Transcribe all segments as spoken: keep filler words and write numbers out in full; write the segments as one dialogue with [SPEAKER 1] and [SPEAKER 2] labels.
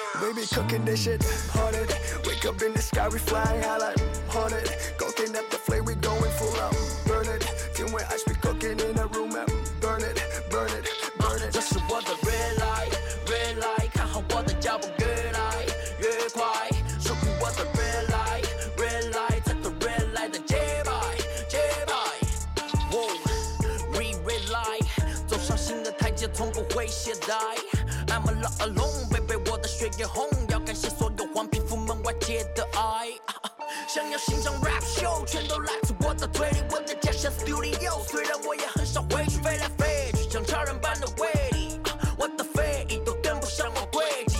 [SPEAKER 1] Baby cooking this shit, haunted. Wake up in the sky, we flying high like haunted. Cooking up the flame, we going full out, burn it. 天为 ice, we cooking in a room, burn it, burn it, burn it.
[SPEAKER 2] 这是我的 red light, red light， 看好我的脚步越来越快，守护我的 red light, red light， 在这 red light 的节拍节拍。We red light， 走上新的台阶，从不会懈怠。I'm not alone, baby， 我的血液红，要感谢所有黄皮肤们外界的爱。想要欣赏 rap show， 全都来自我的推理，我的家乡 studio。虽然我也很少回去，飞来飞去，像超人般的威力，我的非议都跟不上我轨迹。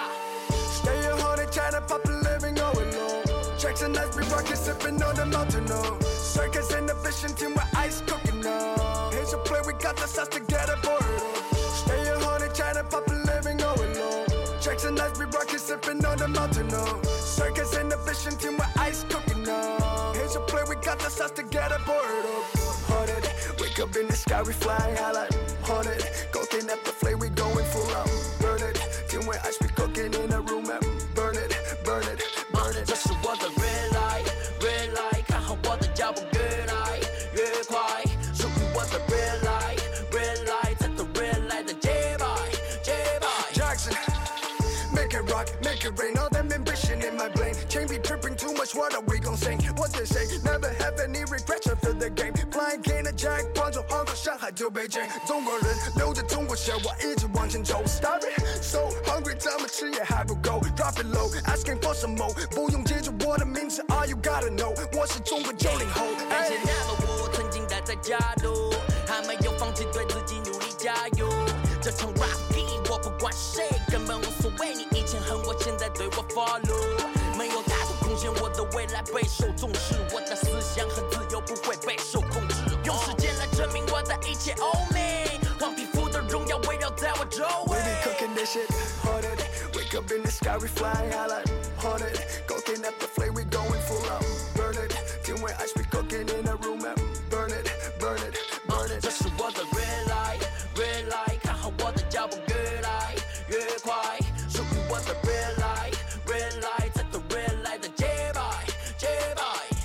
[SPEAKER 1] Stay at home, they tryna pop a living going low. Jackson as we rock it, sipping on the mountain, no. Circus in the vision team with ice cooking up. Here's a play, we got the sauce to get aboard. Stay at home, they tryna pop a living going low. Jackson as we rock it, sipping on the mountain, no. Circus in the vision team with ice cooking up. Here's a play, we got the sauce to get aboard. Haunted, wake up in the sky, we flying high like haunted. Cooking up the flame, we going full out, burn it. Team with ice, we cooking in a room, burn it, burn it, burn it.
[SPEAKER 2] 这是我的 red light, red light， 看好我的脚步越来越快，守护我的 red light, red light， 在这 red light 的节拍节拍。
[SPEAKER 1] Jackson, make it rock, make it rain. All that ambition in my brain. Can't be tripping too much. What are we gon' sing? What they say? Never have any regrets after the game. Flying King and Jack， 光从杭州、上海就北京，中国人流着中国血，我一直往前走。Starving, so hungry， 怎么吃也还不够。Drop it low, asking for some more。不用记住我的名字 ，All you gotta know， 我是中国九零后。
[SPEAKER 2] 感谢那么我曾经待在家路，还没有放弃对自己努力加油。这场 rap game 我不管谁，根本无所谓。你以前恨我，现在对我 follow。没有态度贡献，我的未来备受重视。我的思想和自由不会备受控制。用时间来证明我的一切欧美。黄皮肤的荣耀围绕在我周围。
[SPEAKER 1] We be cooking this shit, haunted. Wake up in the sky, we flying high like haunted. Cooking up the flame, we going full out, burn it. 天为 ice, we cooking in a room, burn it, burn it, burn it.
[SPEAKER 2] 这是我的 red light, red light， 看好我的脚步越来越快，守护我的 red light, red light， 在这 red light 的节拍节拍。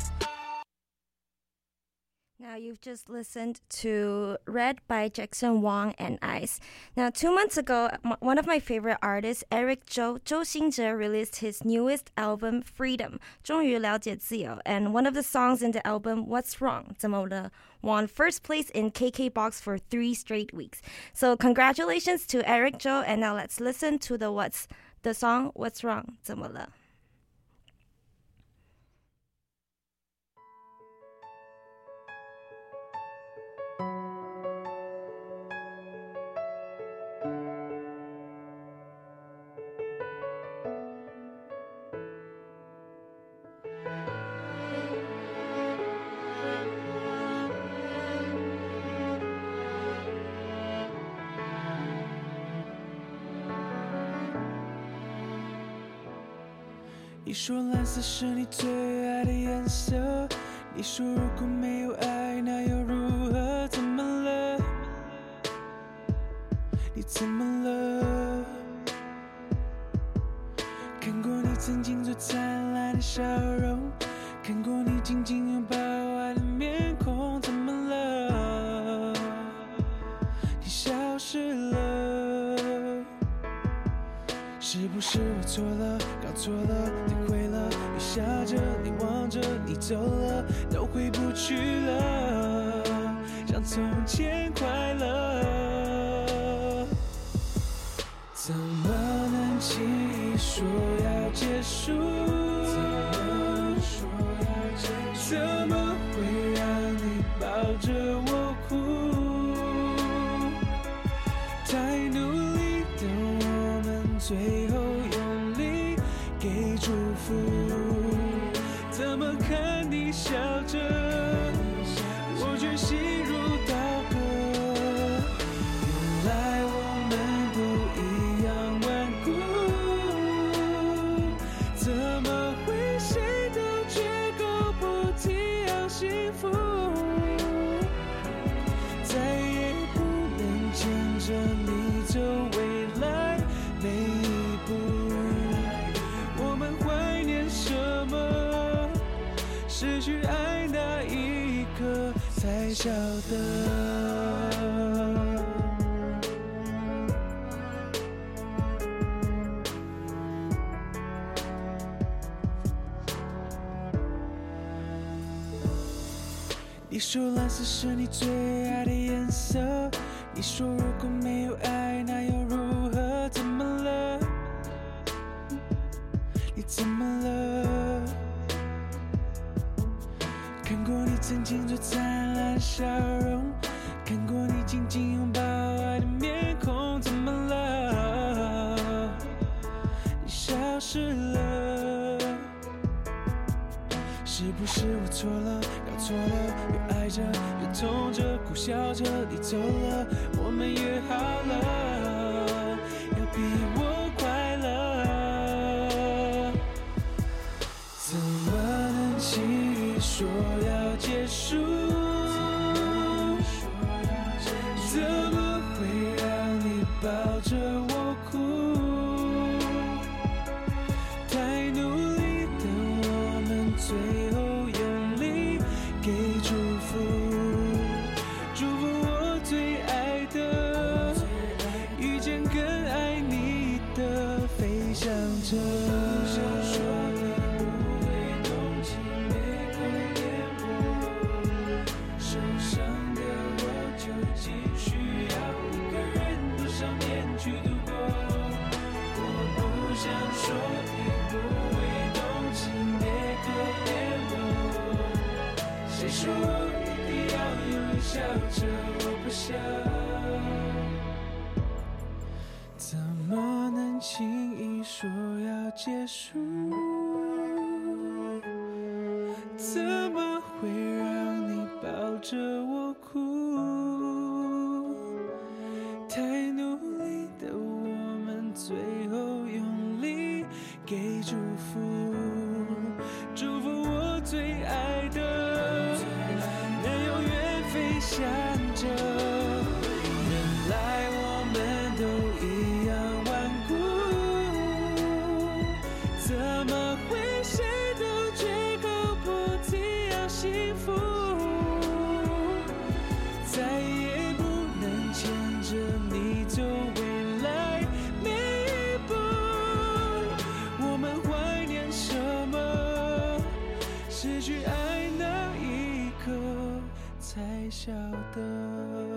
[SPEAKER 3] Now you've just listened to Red by Jackson Wang and Ice. Now, two months ago, one of my favorite artists, Eric Zhou, Zhou Xingzhe, released his newest album, Freedom, 终于了解自由, and one of the songs in the album, What's Wrong, 怎么了, won first place in K K Box for three straight weeks. So congratulations to Eric Zhou, and now let's listen to the what's the song What's Wrong, 怎么了.
[SPEAKER 4] 你说蓝色是你最爱的颜色，你说如果没有爱那又如何，怎么了？你怎么了？看过你曾经最灿烂的笑容，看过你紧紧拥抱爱的面孔，怎么了？你消失了，是不是我错了，搞错了，体会了，你笑着，你望着，你走了，都回不去了，像从前快乐，怎么能轻易说要结束？怎么说要结束？怎么会让你抱着我哭？太努力的我们，最后用力给祝福，怎么看你笑着，我却心如刀割。原来我们不一样顽固，怎么会谁都绝口不提要幸福，再也不能牵着你走未来每一步。 失去爱那一刻才晓得。你说蓝色是你最爱的颜色，你说如果没有爱那又如何？怎么了？你怎么了？看过你曾经最灿烂的笑容，看过你紧紧拥抱爱的面孔，怎么了？你消失了。是不是我错了，搞错了，又爱着又痛着，苦笑着你走了，我们约好了要比我快乐，怎么能轻易说要结束？怎么会让你抱着我哭？太努力的我们最后用力给祝福，祝福我最爱的，遇见更爱你的，飞翔着。说一定要永远笑着，我不想。怎么能轻易说要结束？怎么会让你抱着我哭？太努力的我们，最后用力给祝福，祝福我最爱的。想着，原来我们都一样顽固，怎么会谁都绝口不提要幸福？再也不能牵着你走未来每一步，我们怀念什么？失去爱那一刻才晓得。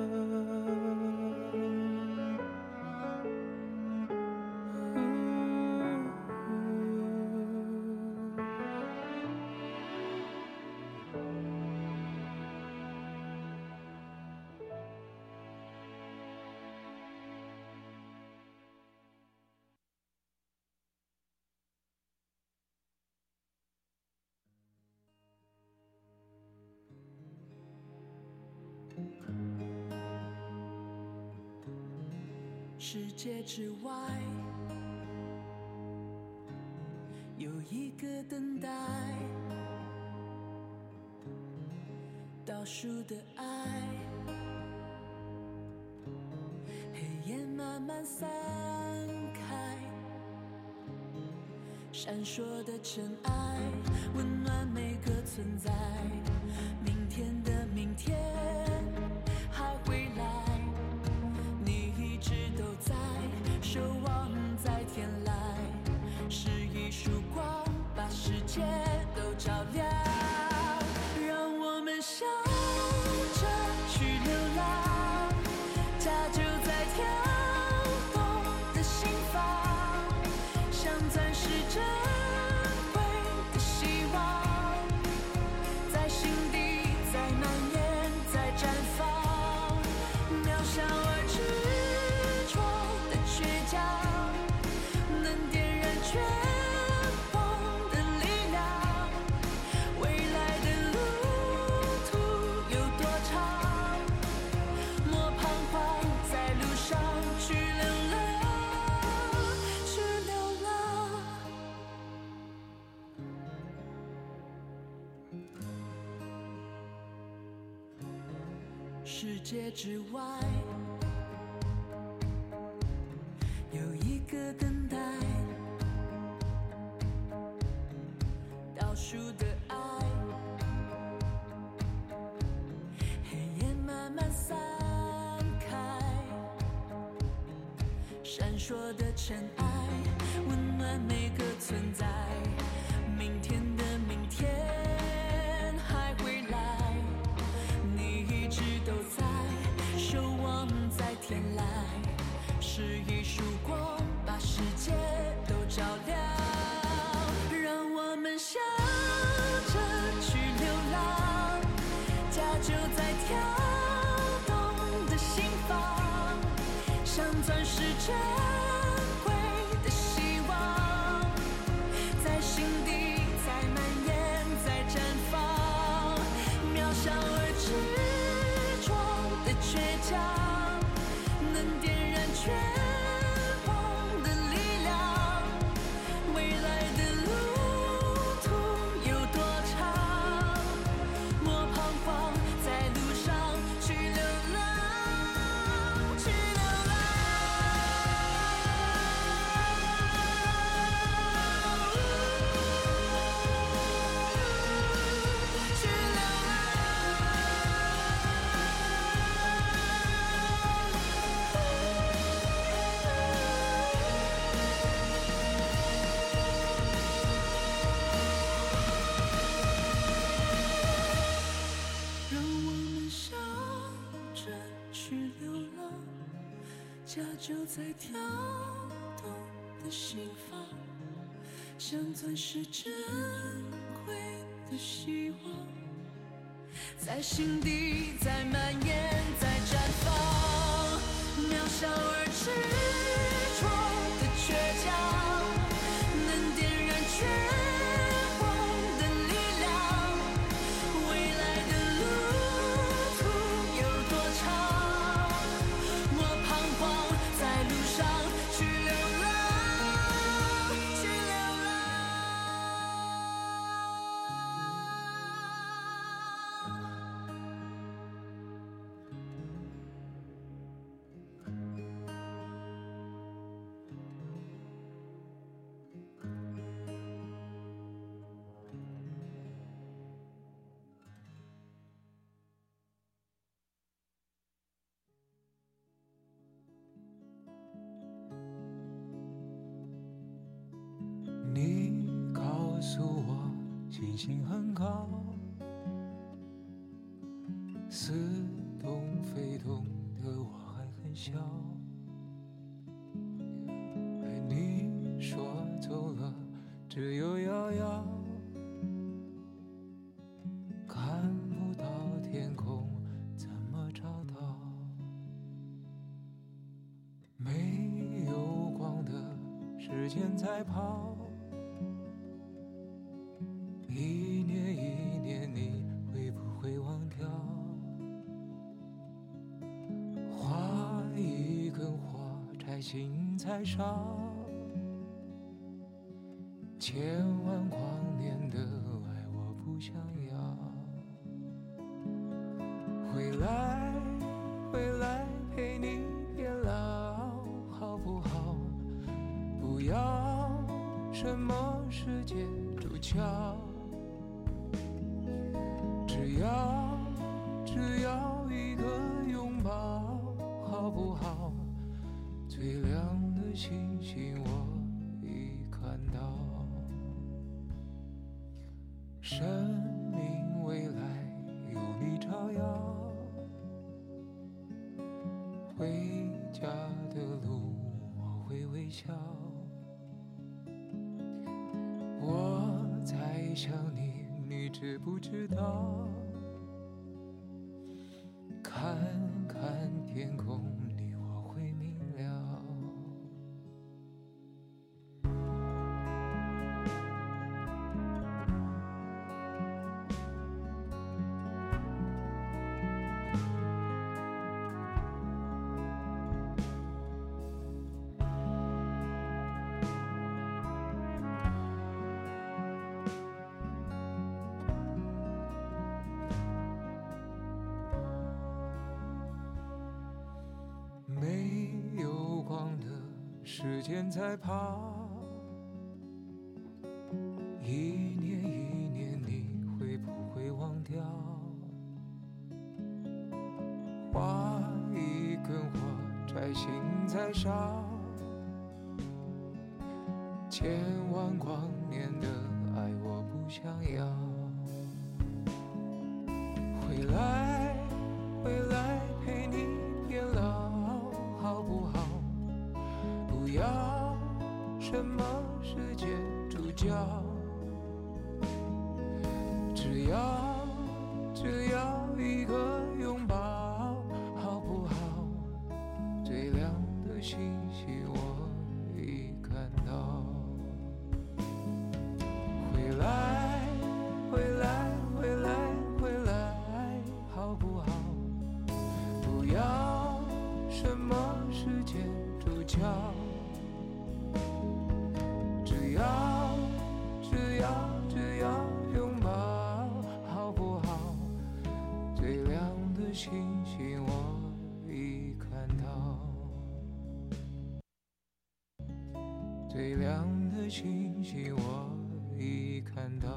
[SPEAKER 2] 世界之外有一个等待，倒数的爱，黑夜慢慢散开，闪烁的尘埃温暖每个存在，明天的明天还会来，都在守望在天来，是一束光把世界都照亮，让我们笑着去流浪，家就在跳动的心房，像钻石珍贵的希望，在心底在蔓延在绽放，渺小而执世界之外有一个等待，倒数的爱， 闪烁的尘埃，温暖每个存在。明天的明天还会来，你一直都在，守望在天籁，是一束光，把世界都照亮。让我们笑着去流浪，家就在跳动的心房，像钻石珍贵的希望，在心底，在蔓延，在绽放，渺小而执着的倔强，能点燃全网的力量。未来的路途有多长，莫彷徨，在路上去流浪，去流浪。去流让我们笑着去流浪，家就在跳动的心房，像钻石珍贵的希望，在心底，在蔓延，在绽放，渺小而执着的倔强，能点燃全网的力量。未来的路途有多长，莫彷徨，在路上去流浪，去流浪。
[SPEAKER 4] 你告诉我星星很高，似懂非懂的我还很小。而你说走了只有遥遥，看不到天空怎么找到？没有光的时间在跑，一年一年你会不会忘掉？花一根火柴心才烧，千万光年的爱我不想要。回来回来陪你变老好不好？不要什么世界主角，只要只要一个拥抱好不好？最亮的星星我已看到，生命未来有你照耀，回家的路我会微笑。我在想你，你知不知道？看看天空，你我会明了。没有光的时间在跑，一年一年你会不会忘掉？画一根火柴心在烧， 千万光年的爱我不想要。回来回来陪你变老好不好？不要什么世界主角，只要只要一个拥抱好不好？最亮的星星我已看到。回来回来回来回来好不好？不要什么世界主角，只要只要只要拥抱好不好？最亮的星星我已看到，最亮的星星我已看到。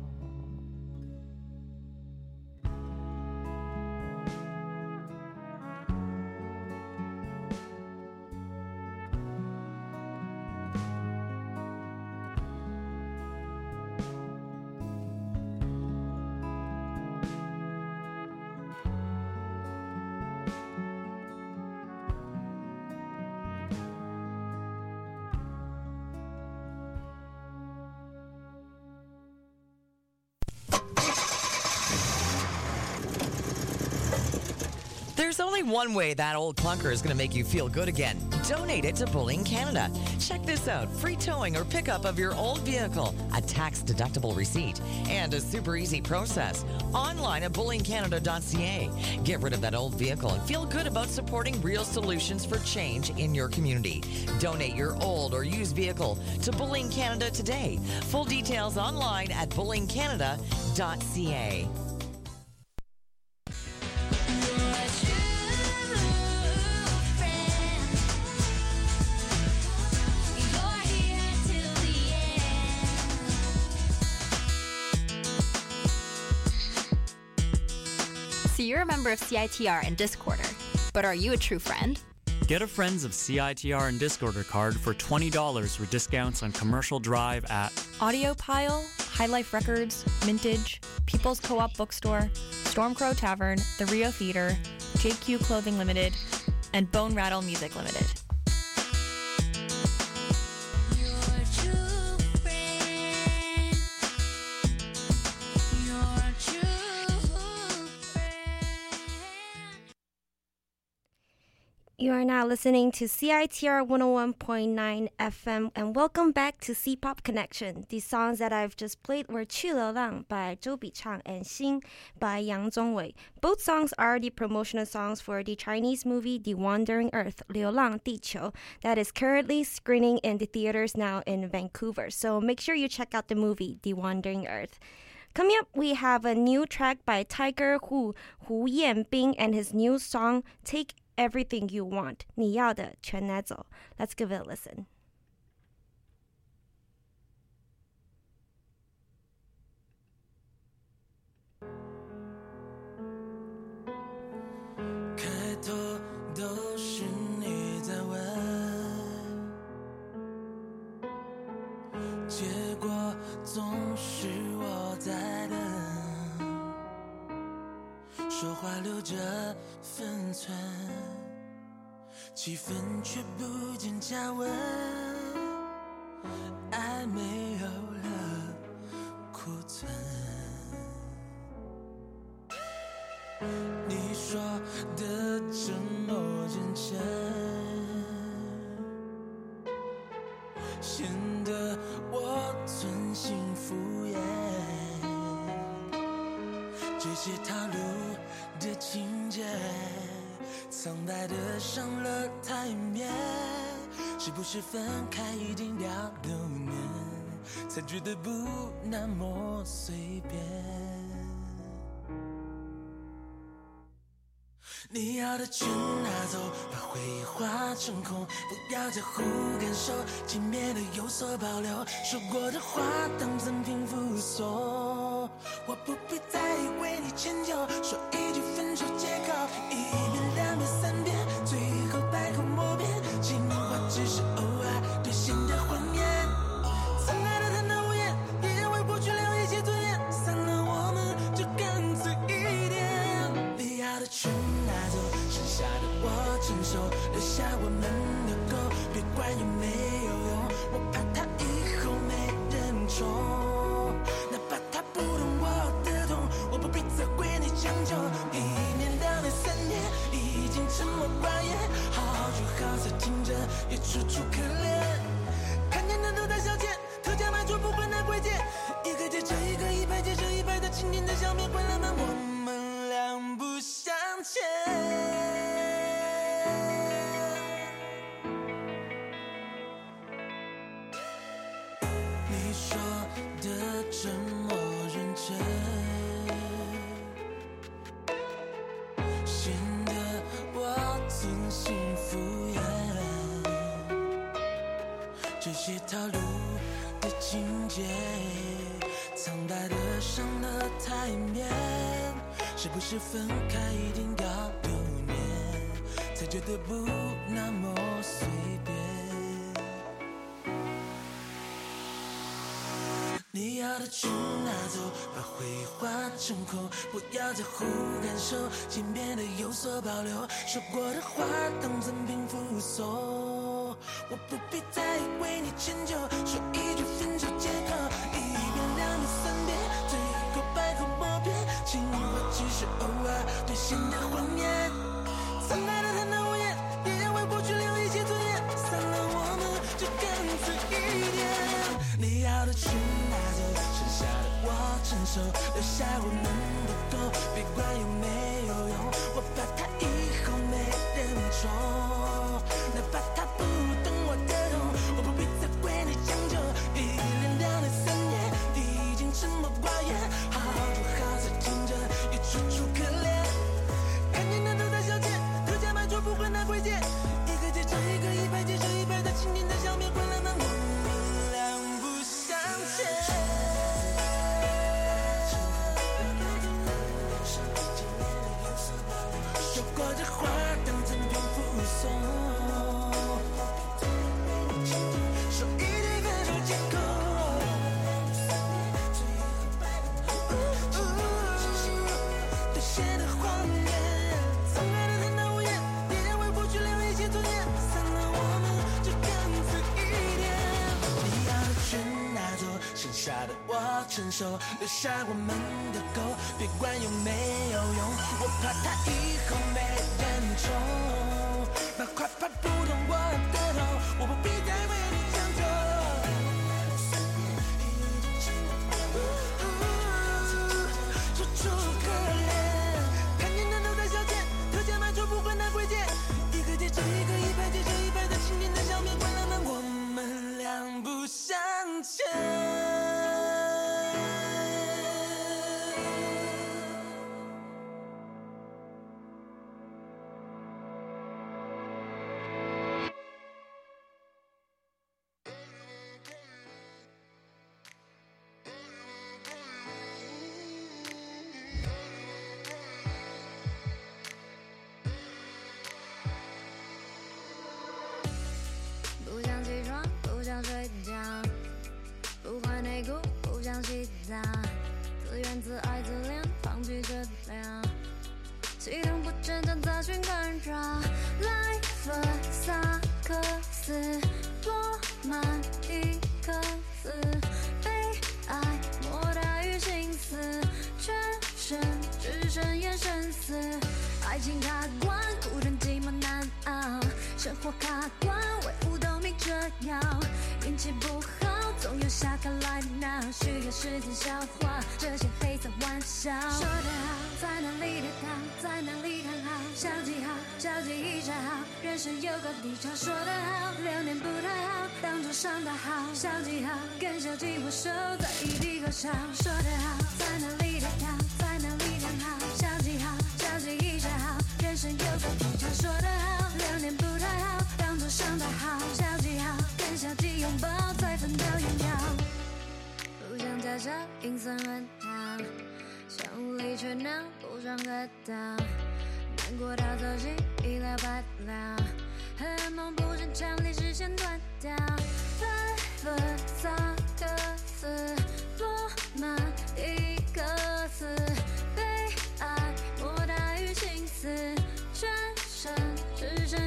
[SPEAKER 5] There's only one way that old clunker is going to make you feel good again. Donate it to Bullying Canada. Check this out. Free towing or pickup of your old vehicle, a tax-deductible receipt, and a super easy process. Online at bullying canada dot c a. Get rid of that old vehicle and feel good about supporting real solutions for change in your community. Donate your old or used vehicle to Bullying Canada today. Full details online at bullying canada dot c a.
[SPEAKER 6] So you're a member of C I T R and Discorder, but are you a true friend?
[SPEAKER 7] Get a Friends of C I T R and Discorder card for twenty dollars with discounts on Commercial Drive at
[SPEAKER 8] Audiopile, High Life Records, Mintage, People's Co-op Bookstore, Stormcrow Tavern, The Rio Theater, J Q Clothing Limited, and Bone Rattle Music Limited.
[SPEAKER 3] You are now listening to C I T R one oh one point nine F M, and welcome back to C-Pop Connection. These songs that I've just played were 去流浪 by Zhou Bichang and Xing by Yang Zhongwei. Both songs are the promotional songs for the Chinese movie The Wandering Earth, 流浪地球, that is currently screening in the theaters now in Vancouver. So make sure you check out the movie The Wandering Earth. Coming up, we have a new track by Tiger Hu, Hu Yanbing, and his new song, Take Everything You Want, 你要的全拿走. Let's give it a listen.
[SPEAKER 9] Fun 气氛却不见加温，爱没有了库存。你说的沉默真诚，显得我存心敷衍。这些套路的情节，苍白的上了台面，是不是分开一定要六年，才觉得不那么随便？你要的全拿走，把回忆化成空，不要在乎感受，轻蔑的有所保留，说过的话当赠品附送，我不必再为你迁就，说一句分手借口，一遍两遍三遍，最后百口莫辩，情话只是偶尔兑现的谎言。 成熟，留下我们的狗，别管有没有用，我怕它以后没人宠。哪怕它不懂我的痛，我不必责怪你将就。一年两年三年，已经沉默寡言，好聚好散听着也楚楚可怜。看见人都在消遣，特价卖出不会拿贵贱，一个接着一个，一排接着一排的经典的笑面，快乐们我们两不相欠。你说的这么认真，显得我精心敷衍，这些套路的情节，苍白的上了台面，是不是分开一定要留念，才觉得不那么随便。你要的去拿走，把回忆化成空，不要在乎感受，请变得有所保留。说过的话当赠品附送，我不必再为你迁就，说一句分手借口，一遍两遍三遍，最后百口莫辩，情话只是偶尔兑现的谎言。苍白的坦荡无言，也要为过去留一些尊严，散了我们就干脆一点。你要的去拿走，剩下的我承受，留下我们的狗，别管有没有用，我怕它以后没人宠。哪怕它不懂我的痛，我不必责怪你将就。一连两年三年，已经沉默寡言，好聚好散听着也楚楚可怜。看见人都在消遣，特价卖出不会拿贵贱，一个接着一个，一排接着一排的经典的笑面，快乐们我们两不相欠。说过的话当赠品附送，说一句分手借口，兑现的谎言。苍白的坦荡无言，也要为过去留一些尊严，散了我们就干脆一点。你要的全拿走，剩下的我承受，留下我们的狗，别管有没有用，我怕它以后没人宠。那快怕不懂我的痛，我不必再为你将就。楚楚可怜，看见人都在消遣，特价卖出不会拿贵贱，一个接着一个，一排接着一排的经典的笑面，快乐们我们两不相欠。
[SPEAKER 10] 不想起床，不想睡觉，不换内裤，不想洗澡，自怨自艾自怜，放弃治疗，系统不正常，杂讯干扰，来佛萨克斯，落满一颗丝，被爱莫大于心思，全身只剩眼神死，爱情卡关，孤单寂寞难熬，生活卡关，为五斗米折腰，运气不好，总有下课来闹，需要时间消化这些黑色玩笑。说得好，在哪里跌倒，在哪里看好，小记号，小记一下好，人生有个低潮。说得好，流年不太好，当作上大好，小记号，跟小记握手，在一地高潮。说得好，在哪里跌倒，在哪里看好，小记号，小记一下好，人生有个低潮。说得好，流年不太好，当作上大好，小记号，跟小记拥抱，再分道扬镳。不想假笑，阴森混淆，想无理取闹，不想喝到，难过到走心，一了百了，荷尔蒙不正常，理视线断掉，来佛萨克斯，落满一颗丝，被爱莫大于心思，全身只剩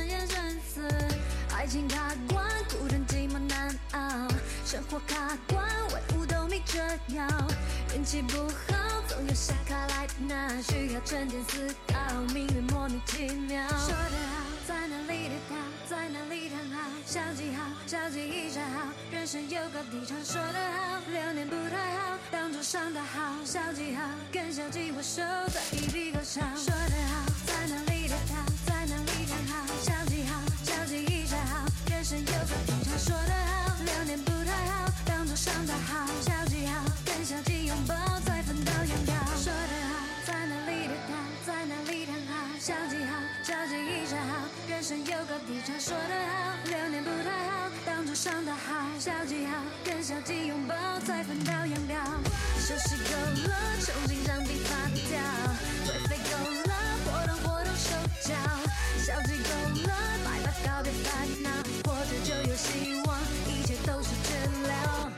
[SPEAKER 10] 情卡关，孤单寂寞难熬，生活卡关，万物都没遮腰，运气不好，总有下卡来拿，需要沉淀思考，命运莫名其妙。说得好，在哪里跌倒，在哪里躺好，消极好，消极一下好，人生有高低潮。说得好，流年不太好，当作上大好，消极好，跟消极握手，在一笔勾销。说得好，在哪里跌倒，在哪里躺好，消极好，消极一下好，人生有高低潮。说得好，流年不太好，当作上大好，消极好，跟消极拥抱，再分道扬镳。说得好，在哪里跌倒，在哪里躺好，消极好，消极一下好，人生有高低潮。说得好，流年不太好，当作上大好，消极好，跟消极拥抱，再分道扬镳。休息够了，重新让笔发条，颓废够了，活动活动手脚，消极够了，拜拜告别烦恼，活着就有希望，一切都是治疗。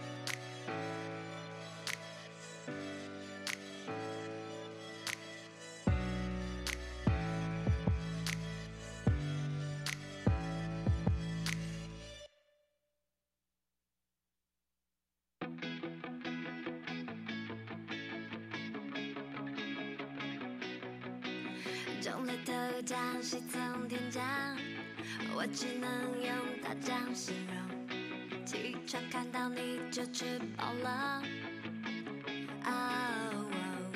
[SPEAKER 10] 中了头奖，喜从天降，我只能用大奖形容。起床看到你就吃饱了。哦，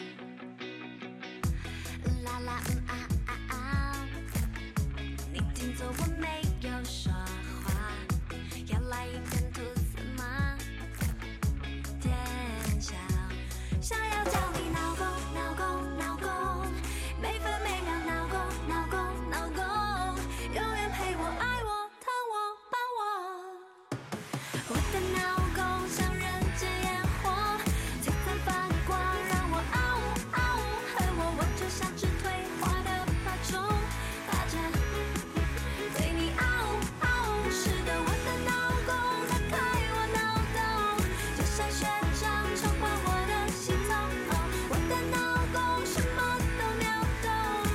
[SPEAKER 10] 啦啦嗯啊啊啊！你听错我没有说话，要来一片吐司吗？天晓，想要叫你闹钟闹钟闹钟，每分每秒闹钟闹钟闹钟，永远陪我爱我疼我抱我。我的闹钟像人间烟火，璀璨发光让我嗷嗷恨我，我就像只退化的爬虫，爬着对你嗷嗷。是的，我的闹钟打开我脑洞，就像学长闯关我的系统。哦，我的闹钟什么都秒懂，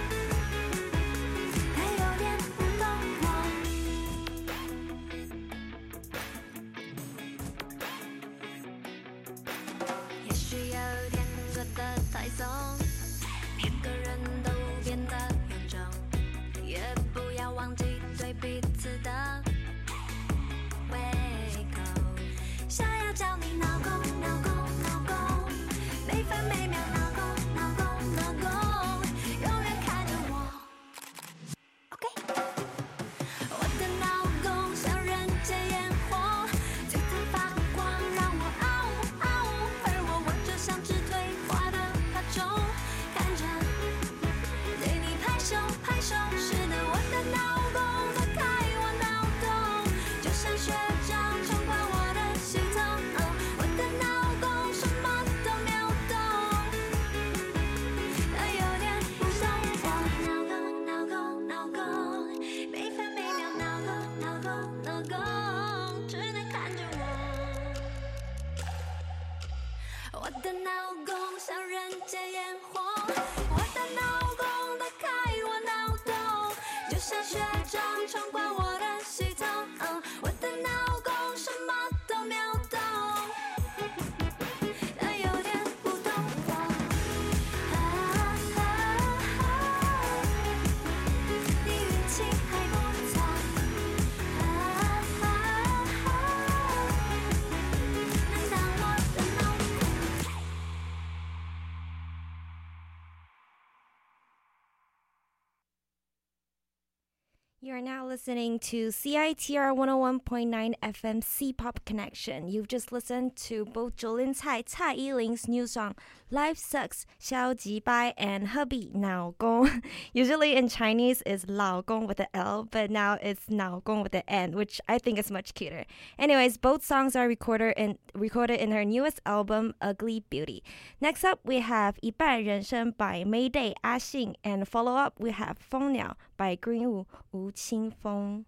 [SPEAKER 10] 它有点不懂我。也许有天过得太松，每个人都变得臃肿，也不要忘记对彼此的胃口。想要叫你闹钟闹钟闹钟，每分每秒闹钟闹钟闹钟，永远看着我。OK， 我的闹钟像人间烟火，璀璨发光让我嗷嗷，而我我就像只退化的爬虫，看着对你拍手拍手。是的，我的闹钟打开我脑洞，就像学长闯关我的系统。哦，我的闹钟什么都秒懂，它有点不懂我。闹钟闹钟闹钟，每分每秒闹钟闹钟闹钟，只能看着我。我的闹钟像人间烟火，我的闹钟打开我脑洞，就像学长闯关我的系统。哦，我的闹钟什么都秒懂，它有点不懂我。啊啊啊！你运气还不错。啊啊啊！能当我的闹钟。
[SPEAKER 3] You are now listening to C I T R one oh one point nine F M C-Pop Connection. You've just listened to both Jolin Cai, Cai Yiling's new song, Life Sucks, Xiao Jibai, and Hubby, Nao Gong. Usually in Chinese it's Lao Gong with the L, but now it's Nao Gong with the N, which I think is much cuter. Anyways, both songs are recorded in, recorded in her newest album, Ugly Beauty. Next up, we have 一半人生 by Mayday, A Xing, and follow up, we have 蜂鸟 by Greenwood, 吴青峰。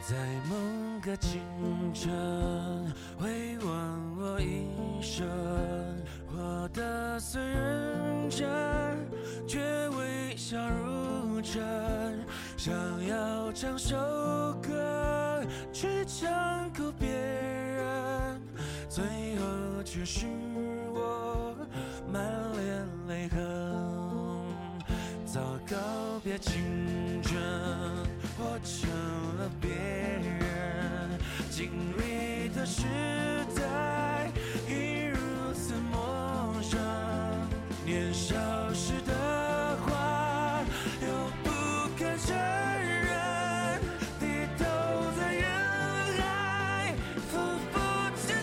[SPEAKER 9] 在某个清晨回望我一生，活得虽认真，却微笑如真，想要唱首歌去唱哭别人，最后却是我满脸泪痕。早告别青春，活成了别人经历的时代，已如此陌生。年少时的话又不敢承认，低头在人海浮浮沉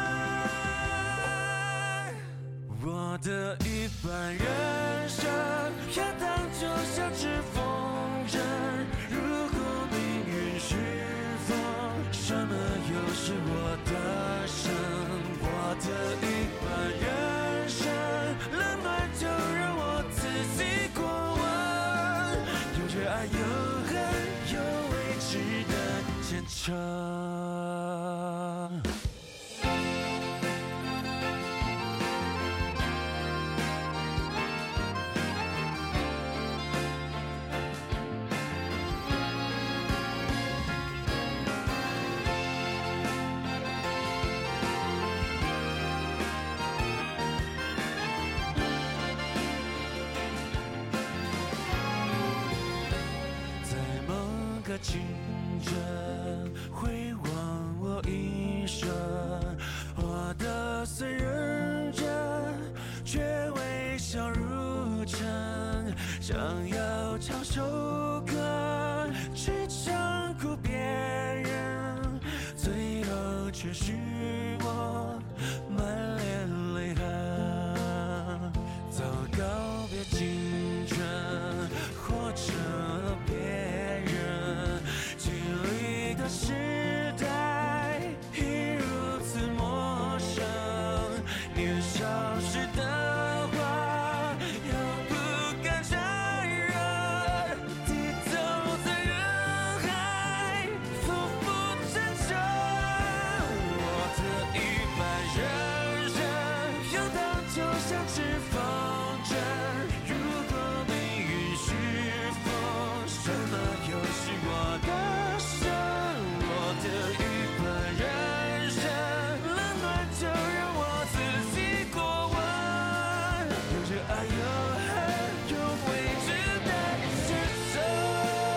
[SPEAKER 9] 沉。我的一半人生要当就像只风筝，如果命运是风，什么又是我的生？我的一半人生，冷暖就让我自己过问，有热爱有恨，有未知的虔诚。清晨回望我一生，活得虽认真，却微笑如真，想要唱首歌去唱哭别人，最后却是我满脸泪痕。早告别青春，活成了别人经历的时代，已如此陌生。年少时的话又不敢承认，低头在人海浮浮沉沉。我的一半人生要当就像只风筝，如果命运是风，什么又是我的生？我的一半人生，冷暖就让我自己过问，有热爱有恨，有未知的虔诚。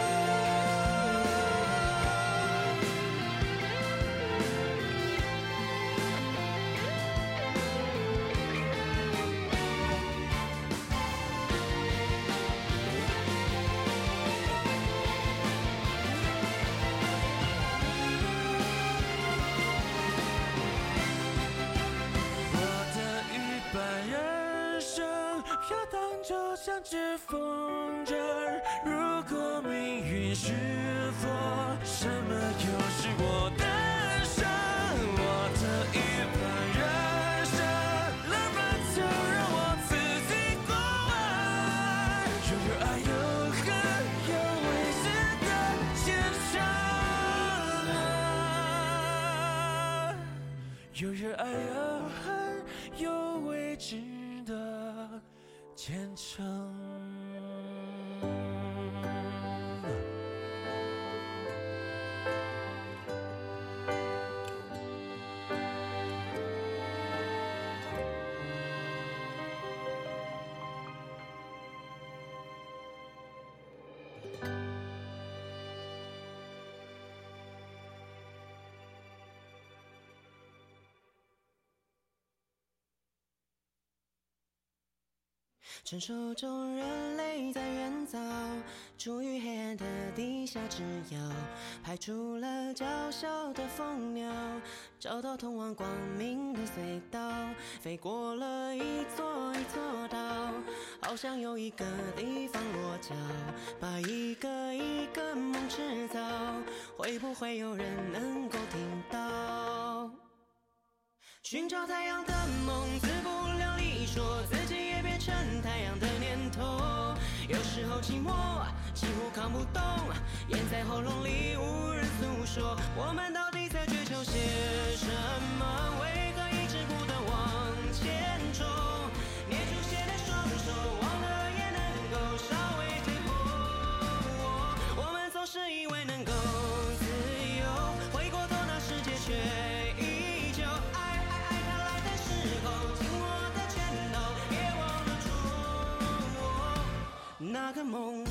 [SPEAKER 9] 我的一半人生要当就像只风筝，如果命运是风，什么又是我的生？我的一半人生，冷暖就让我自己过问，有热爱有恨，有未知的虔诚。有热爱有恨，有未知的虔诚。
[SPEAKER 11] 传说中人类在远早，处于黑暗的地下之遥，派出了娇小的蜂鸟，找到通往光明的隧道，飞过了一座一座岛，好像有一个地方落脚，把一个一个梦制造，会不会有人能够听到？寻找太阳的梦，自不量力，说自己也变成太阳的念头。有时时候寂寞几乎扛不动，咽在喉咙里无人诉说。我们到底在追求些什么？为何一直不断往前冲？捏住鞋的双手，忘了也能够稍微退后。我们总是以为能够自由，回过头那世界却依旧。爱爱爱它来的时候，紧握的拳头，别忘了捉那个梦。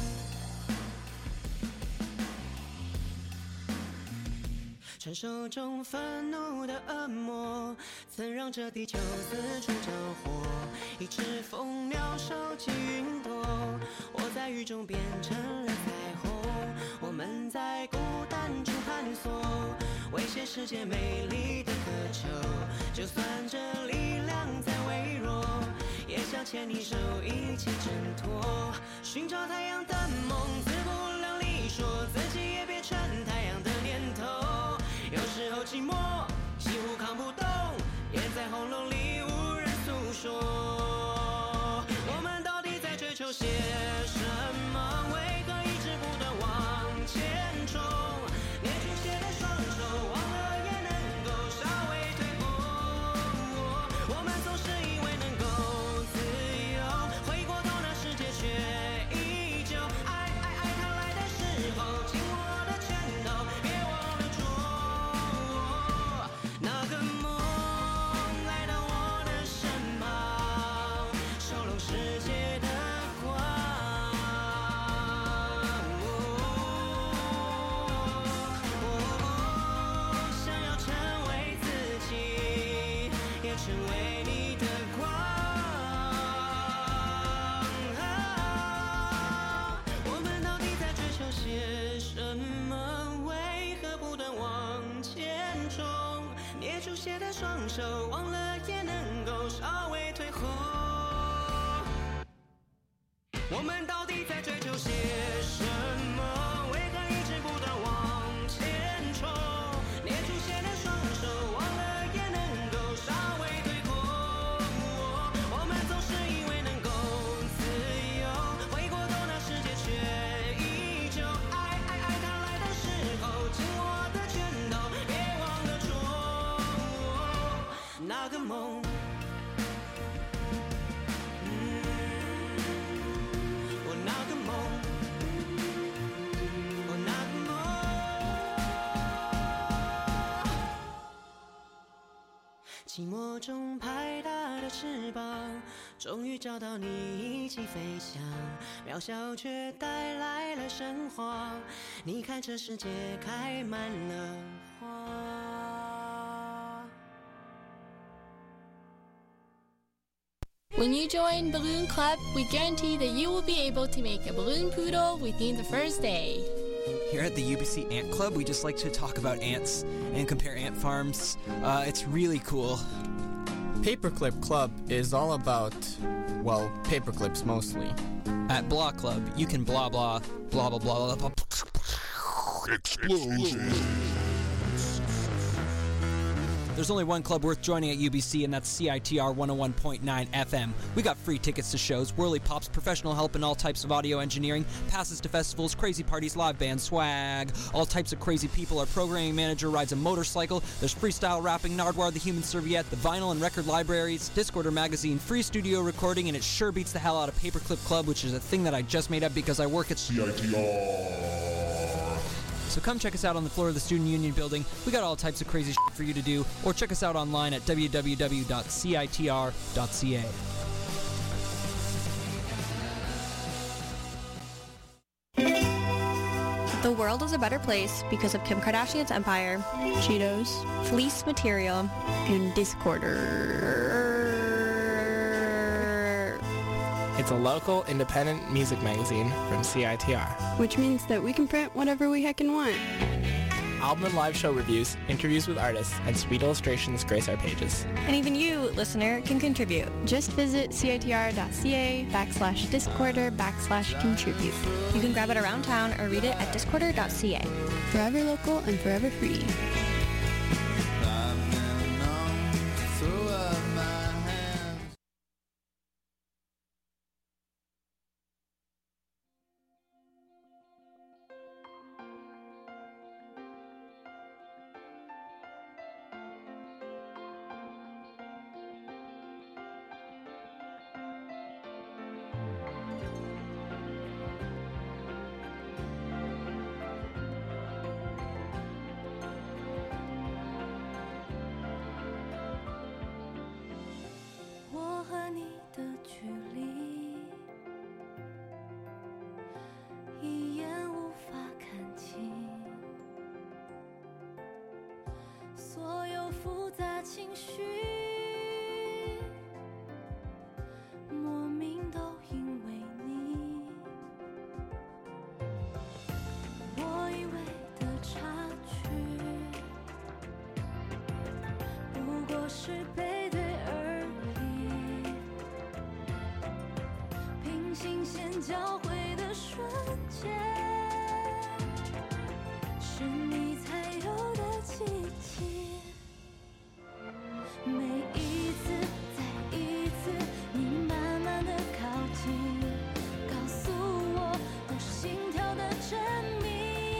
[SPEAKER 11] 传说中愤怒的恶魔，曾让这地球四处着火。一只蜂鸟收集云朵，我在雨中变成了彩虹。我们在孤单中探索，为现世界美丽的渴求。就算这力量再微弱，也想牵你手一起挣脱。寻找太阳的梦，自不量力，说自己也别成太阳的念头。有时候寂寞几乎扛不动，咽在喉咙里无人诉说。我们到底在追求些什么？为何一直不断往前冲？捏住鞋的双手，忘了也能够稍微退后。我们总是以为能够自由，回过头那世界却依旧。爱爱爱它来的时候，紧握的拳头，别忘了捉。那个梦来到我的身旁，收拢世界的光。我想要成为自己，也成为你的光。我们到底在追求些什么？为何不断往前冲？捏住鞋的双手，忘了也能够稍微退后。我们到底在追求些什么？为何一直不断往前冲？捏住鞋的双手，忘了也能够稍微退后。我们总是以为能够自由，回过头那世界却依旧。爱爱爱它来的时候，紧握的拳头，别忘了捉那个梦。我那个梦，我那个梦。寂寞中拍打的翅膀，终于找到你一起飞翔。渺小却带来了神话，你看这世界开满了花。
[SPEAKER 12] When you join Balloon Club, we guarantee that you will be able to make a balloon poodle within the first day.
[SPEAKER 13] Here at the U B C Ant Club, we just like to talk about ants and compare ant farms. Uh, it's really cool.
[SPEAKER 14] Paperclip Club is all about, well, paperclips mostly.
[SPEAKER 13] At Blah Club, you can blah blah, blah blah blah blah. Explosion. There's only one club worth joining at U B C, and that's C I T R one oh one point nine F M. We got free tickets to shows, whirly pops, professional help in all types of audio engineering, passes to festivals, crazy parties, live band, swag, all types of crazy people. Our programming manager rides a motorcycle. There's freestyle rapping, Nardwar the Human Serviette, the vinyl and record libraries, Discorder magazine, free studio recording, and it sure beats the hell out of Paperclip Club, which is a thing that I just made up because I work at C I T R. So come check us out on the floor of the Student Union building. We got all types of crazy shit for you to do, or check us out online at w w w dot c i t r dot c a.
[SPEAKER 8] The world is a better place because of Kim Kardashian's empire, Cheetos, fleece material, and Discorder.
[SPEAKER 14] It's a local independent music magazine from C I T R.
[SPEAKER 15] Which means that we can print whatever we heckin' want.
[SPEAKER 14] Album and live show reviews, interviews with artists, and sweet illustrations grace our pages.
[SPEAKER 8] And even you, listener, can contribute.
[SPEAKER 15] Just visit citr.ca backslash discorder backslash contribute.
[SPEAKER 8] You can grab it around town or read it at discorder dot c a.
[SPEAKER 15] Forever local and forever free.
[SPEAKER 10] 过是背对而已，平行线交汇的瞬间，是你才有的奇迹。每一次，再一次，你慢慢的靠近，告诉我都是心跳的证明。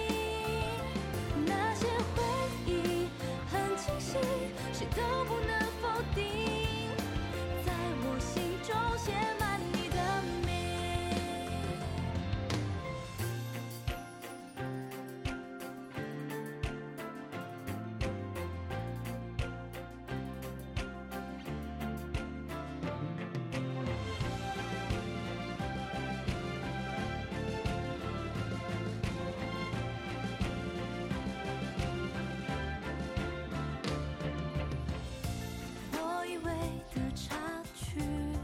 [SPEAKER 10] 那些回忆很清晰，谁都不能否定，在我心中写满你的名。我以为的差距，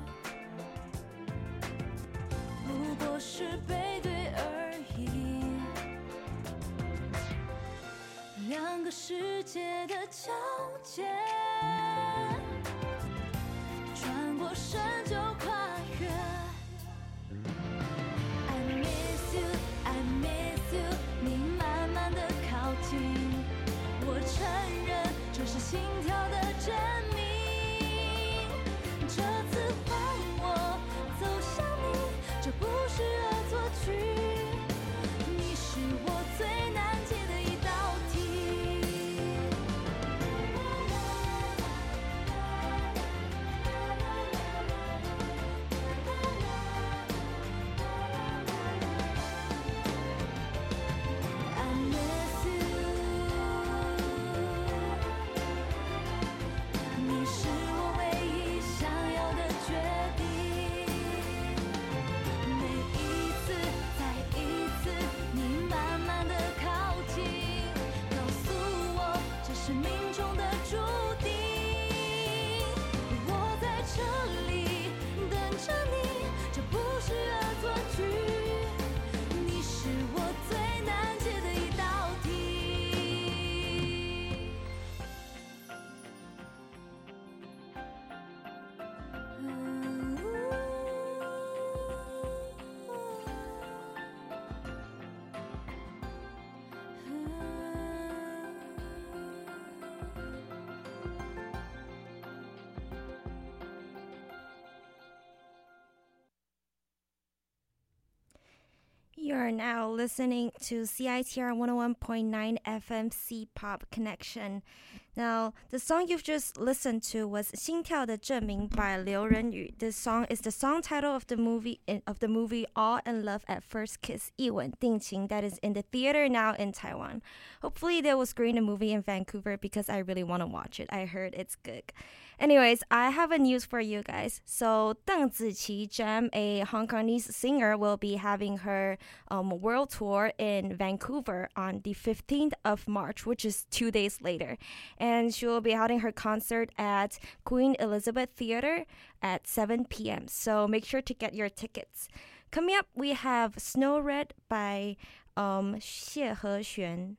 [SPEAKER 10] 不过是背对而已，两个世界的交界，转过身就跨越。I miss you, I miss you， 你慢慢的靠近，我承认这是心跳的证明。这次换我走向你，这不是恶作剧，你是我最难解的一道题。I miss you， 你是我唯一想要的决定。每一次，再一次，你慢慢的靠近，告诉我这是命中的注定。我在这里等着你，这不是恶作剧，你是我最难解的一道题。
[SPEAKER 3] You are now listening to C I T R one oh one point nine F M C-Pop Connection. Now, the song you've just listened to was 心跳的证明 by Liu Renyu. This song is the song title of the movie of the movie All in Love at First Kiss 一吻定情 that is in the theater now in Taiwan. Hopefully they will screen the movie in Vancouver because I really want to watch it. I heard it's good. Anyways, I have a news for you guys. So Deng Ziqi Jam, a Hong Kongese singer, will be having her um, world tour in Vancouver on the fifteenth of March, which is two days later. And she will be holding her concert at Queen Elizabeth Theater at seven p.m. So make sure to get your tickets. Coming up, we have Snow Red by um, Xie Hexuan.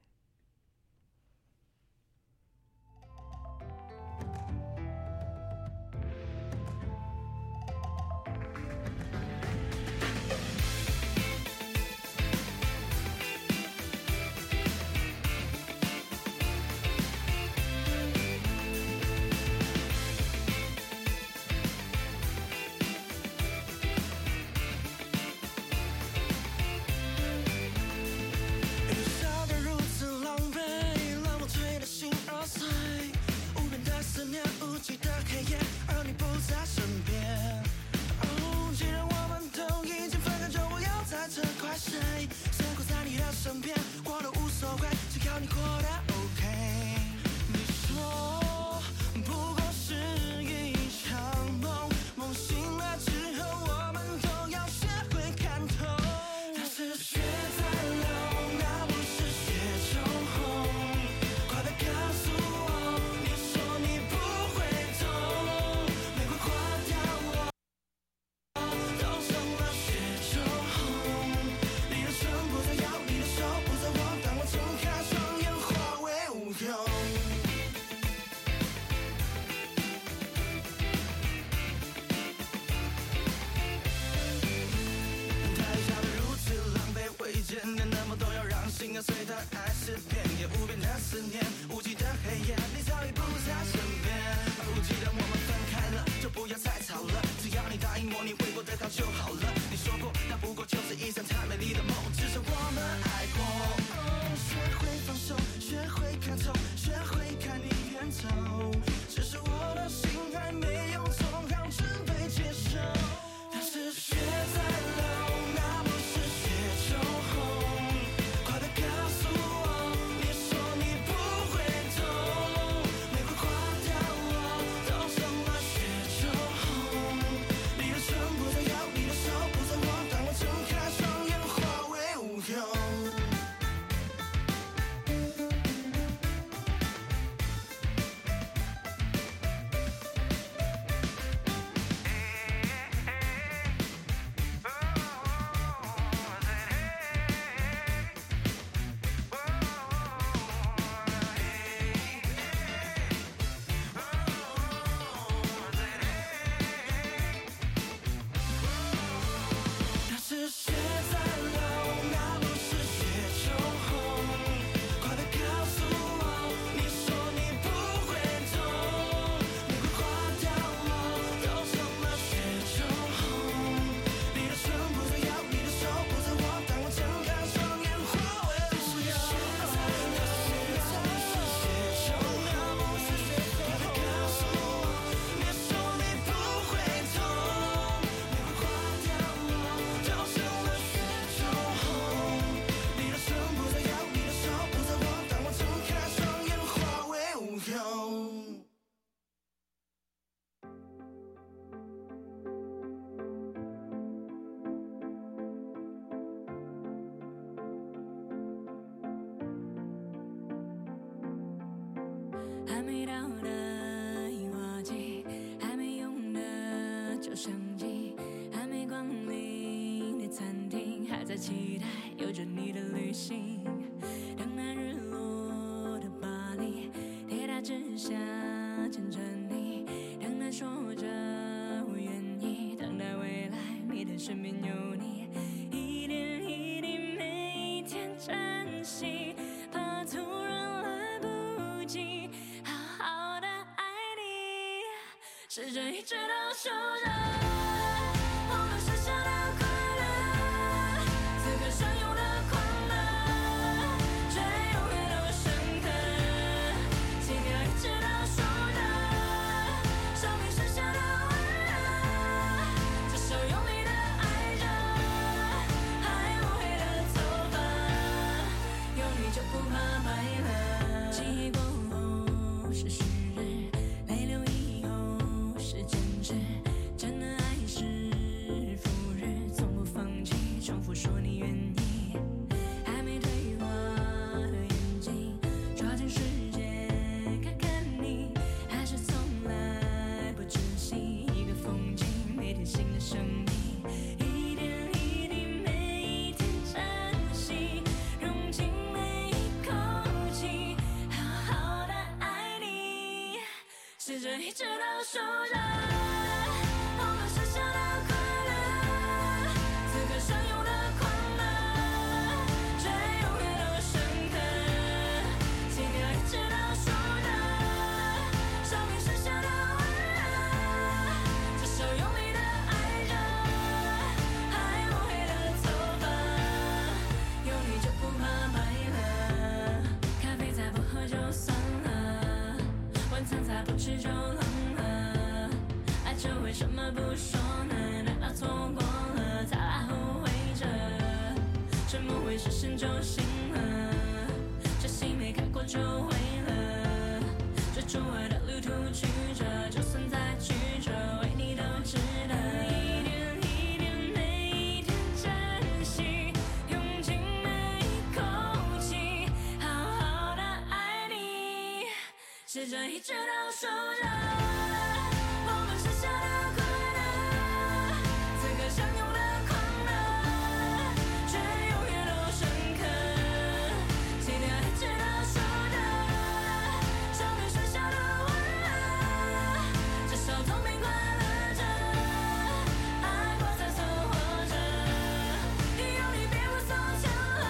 [SPEAKER 10] 还没到的樱花季，还没用的旧相机，还没光临的餐厅，还在期待有着你的旅行。等那日落的巴黎，铁塔之下牵着你，等那说着我愿意，等待未来你的身边有你，一点一滴每一天珍惜，怕突然来不及好好的爱你，试着一直都守着我们剩下的快乐，此刻相拥的快乐，却永远都深刻，心跳一直都守着生命剩下的温热，这首用力的爱着，还无悔的走吧，有你就不怕白了。记忆过后是虚日，泪流以后是坚持，真的爱是赴日，从不放弃，重复说你愿意，还没退化的眼睛，抓紧时间看看你，还是从来不珍惜一个风景，每天新的生命，一点一滴每一天珍惜，融进每一口气，好好的爱你，试着一直都守着我们剩下的快乐，此刻相拥的快乐，却永远都深刻，心跳一直都守着生命剩下的温热，这首用力的爱着，还无悔的走吧，有你就不怕白了，咖啡再不喝就算了，晚餐再不吃就冷了，爱着为什么不说呢？难道错过了才来后悔着？沉默会实现就行了，这心没开过就毁了，追逐爱的旅途曲折，就算再曲折，为你都值得。一点一点每一天珍惜，用尽每一口气，好好的爱你，试着一直都守着我们剩下的快乐，此刻相拥的快乐，却永远都深刻，心跳一直都守着生命剩下的温热，这首痛并快乐着，爱过才凑合着，有你别无所求了，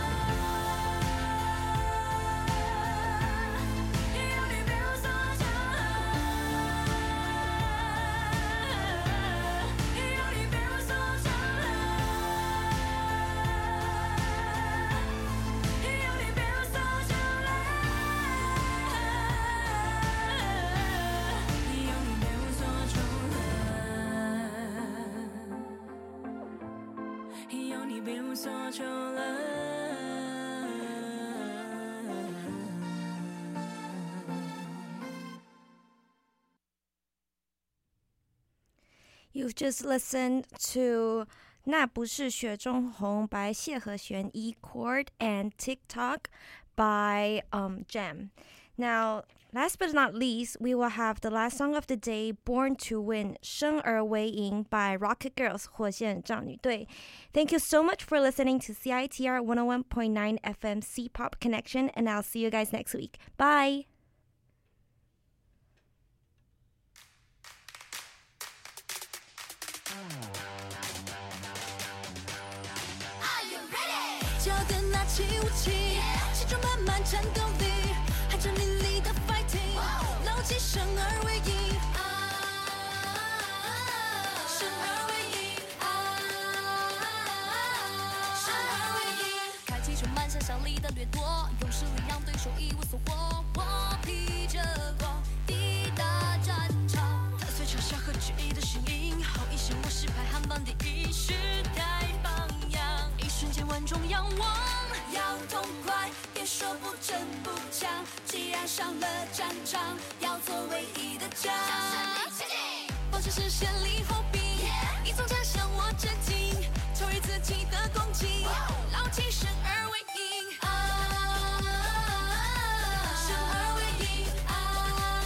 [SPEAKER 10] 有你别无所求了，有你别无所求了，有你别无所求了，有你别无所求了，有你别无所求了。
[SPEAKER 3] You've just listened to 那不是雪中红 by 谢和弦 E Chord and TikTok by um, Jam. Now, last but not least, we will have the last song of the day, Born to Win, 生而为赢 by Rocket Girls, 火箭少女队. Thank you so much for listening to C I T R one oh one point nine F M C-Pop Connection, and I'll see you guys next week. Bye!
[SPEAKER 10] Are you ready? 脚跟拿起武器，心中满满战斗力，含着淋漓的 fighting， 牢记生而为赢，生而为赢，生而为赢，开启充满想象力的掠夺，用实力让对手一无所获。我披着光，抵达战场，踏碎嘲笑和质疑的声音，后一线我是排行榜第一，时代榜样，一瞬间万众仰望。要痛快，别说不争不抢，既然上了战场，要做唯一的将。放下视线里后兵，一从家向我致敬，超越自己的攻击，牢记生而为赢，生而为赢。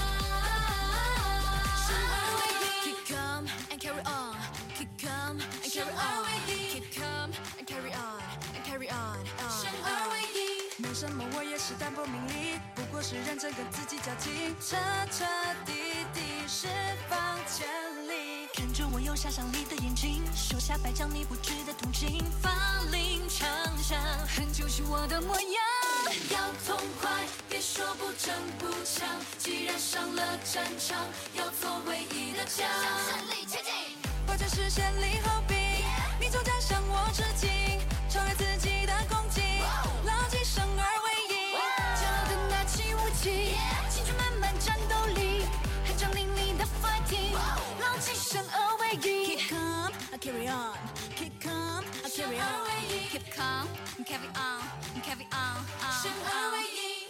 [SPEAKER 16] 演什么我也是淡泊名利，不过是认真跟自己较劲，彻彻底底释放潜力。
[SPEAKER 17] 看着我有遐想你的眼睛，说下百张你不值得同情，发令长响，很就是我的模样。
[SPEAKER 18] 要痛快，别说不争不抢，既然上了战场，要做唯一的强。向胜利前进，
[SPEAKER 16] 或者是先礼后兵， yeah! 你总将向我致敬，超越自己的攻击， wow! 牢记生而为赢。
[SPEAKER 17] 骄傲的拿起武器， yeah! 青春满满战斗力，酣畅淋漓的 fighting， wow! 牢记生而为赢。Keep calm, I carry on. Keep calm, I carry on. Keep calm, carry on, carry on.
[SPEAKER 18] 生而为赢，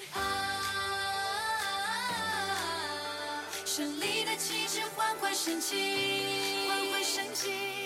[SPEAKER 18] 胜利的旗帜缓缓升起，
[SPEAKER 17] 缓缓升起。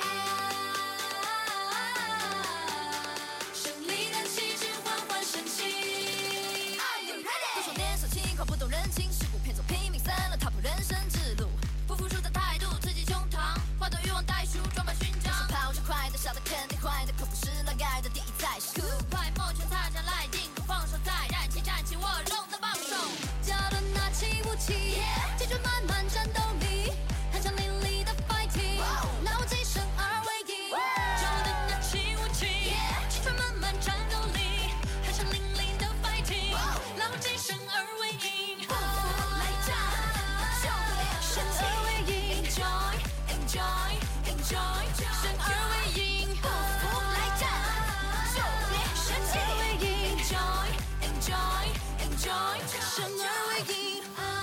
[SPEAKER 18] 胜利的旗帜缓缓升起。Are you ready？
[SPEAKER 17] 多少年少轻狂不懂人情世故，偏走拼命散了踏破人生之路，不服输的态度刺激胸膛，花朵欲望袋鼠装扮勋章，跑着快的，笑得肯定坏的，可不是老盖的第一才是。快梦拳擦下来，定格放手，再燃起燃起我龙的帮手，骄傲的拿起武器， yeah! 青春满满战斗力，酣畅淋漓的 fighting， 牢记生而为赢。骄傲的拿起武器， yeah! 青春满满战斗力，酣畅淋漓的 fighting， 牢记生而为赢。
[SPEAKER 18] 不服来战，就练生而为赢。
[SPEAKER 17] Enjoy, enjoy, enjoy， 生而为赢。
[SPEAKER 18] 不服来战，就练生而为赢。
[SPEAKER 17] Enjoy, enjoy, enjoy， 生而为赢。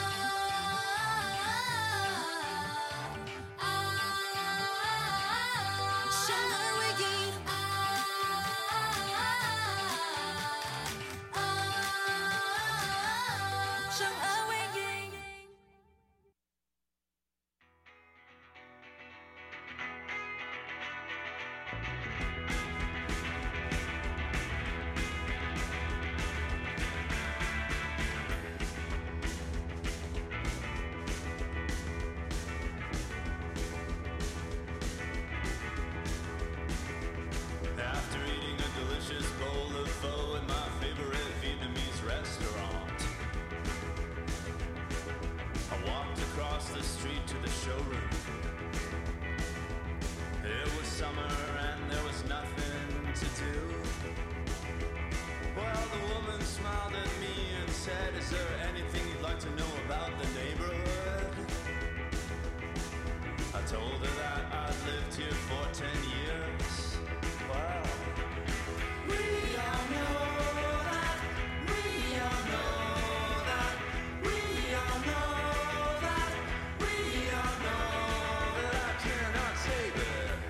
[SPEAKER 17] 生而为赢。
[SPEAKER 16] 生而为赢。
[SPEAKER 19] After eating a delicious bowl of pho at my favorite Vietnamese restaurant, I walked across the street to the showroom. It was summer and there was nothing to do. Well, the woman smiled at me and said, "Is there anything you'd like to know about the neighborhood?" I told her that I'd lived here for ten years. Well, we all know that, we all know that, we all know that, we all know that I cannot save it.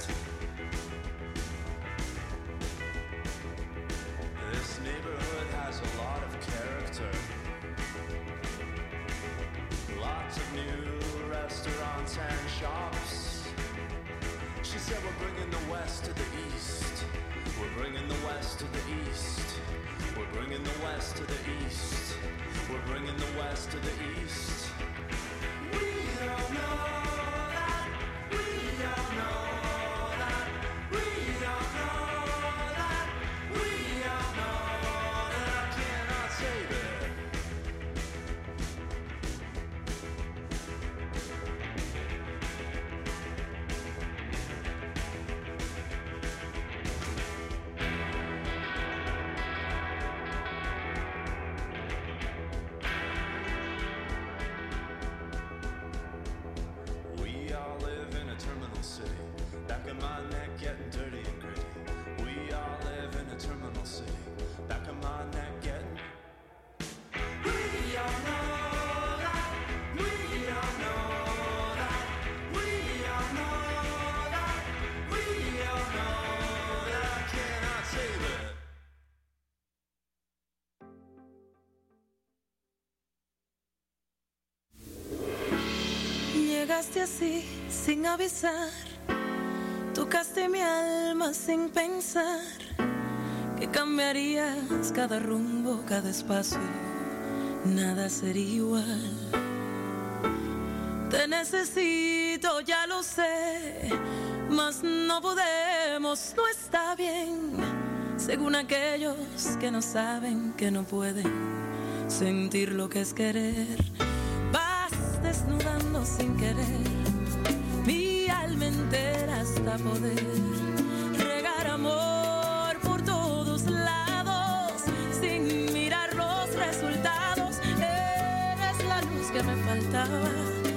[SPEAKER 19] This neighborhood has a lot of character. Lots of new restaurants and shops. She said we're bringing the West to the East. We're bringing the West to the East. We're bringing the West to the East. We're bringing the West to the East. We all know that. We all know that. We all know that. We all know that I cannot save it. Back of my neck getting dirty and gritty. We all live in a terminal city. Back of my neck getting. We all know that. We all know that. We all know that. We all know that I cannot save it.
[SPEAKER 20] Llegaste así, sin avisar. Tocaste mi alma sin pensar que cambiarías cada rumbo, cada espacio, nada sería igual. Te necesito, ya lo sé, mas no podemos, no está bien según aquellos que no saben, que no pueden sentir lo que es querer. Vas desnudando sin querer mi alma entera hasta poder regar amor por todos lados sin mirar los resultados. Eres la luz que me faltaba,